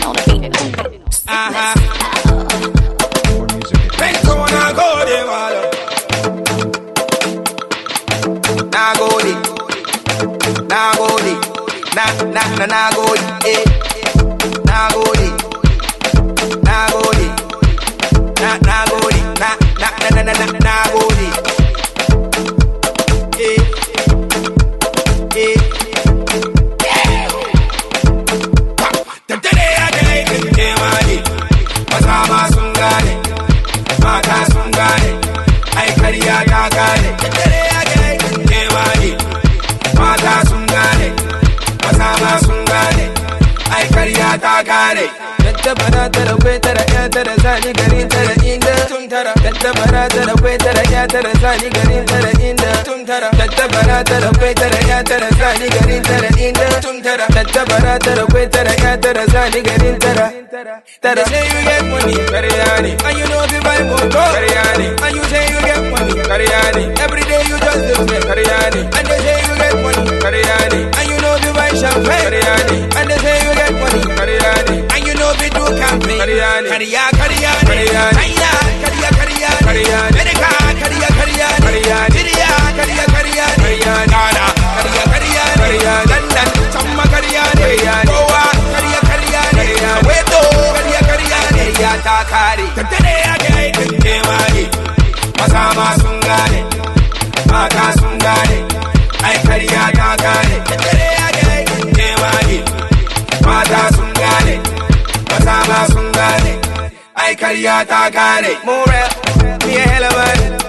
on the beat. They say you get money, Kariani, and you know the vibe will go, Kariani. And you say you get money, Kariani. Every day you just do it, Kariani. And they say you get money, Kariani. And you know the vibe champagne, Kariani. And they say you get money, Kariani. And you know we do campaign, Kariani. Kariani, Kariani, Kariani, Kariani, Kariani, America, Kariani, Kariani, Syria, Kariani, Kariani, Ghana, Kariani, Kariani, London, Chama, Kariani, Goa, Kariani, Weto, Kariani, Takari. Today again, Kemani, Masama Sungane, Maka Sungane, I Kariani, Takari. Today again, Kemani, Mata Sungane, Masama Sungane, I Kariani, Takari. More, me a hell of a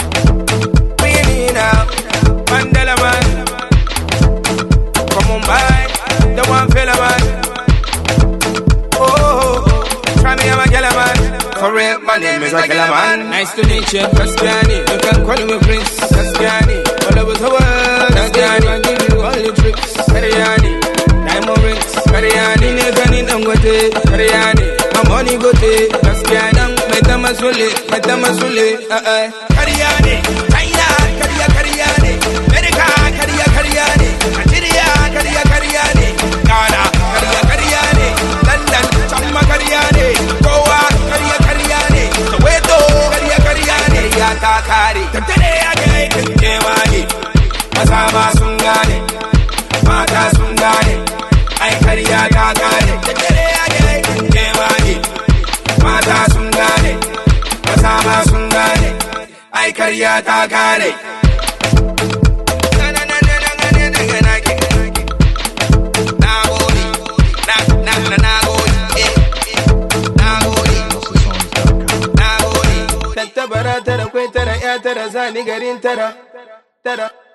Mandela man, from Mumbai, the one fella man. Oh, try me, I'm a killer man. For real, my name is a killer man. Nice to meet you, Kaskiani. You can call me Prince Kaskiani. All over the world, Kaskiani. I give you all the tricks, Kariani. Diamond rings, Kariani. Negani Nangote, Kariani. My money go to Kaskiani. Metamasule, Kariani, China, Kariani, America, Kariani, Nigeria, Kariani, Ghana, Kariani, London, Chama, Kariani, Goa, Kariani, Soweto, Kariani, Yatakari. Today again, Kemani, Masama Sungane, Mata Sungane, I Kariani. Today again, Kemani, Mata Sungane, Masama Sungane, I Kariani. Tara, tara, tara, tara, tara, tara, tara,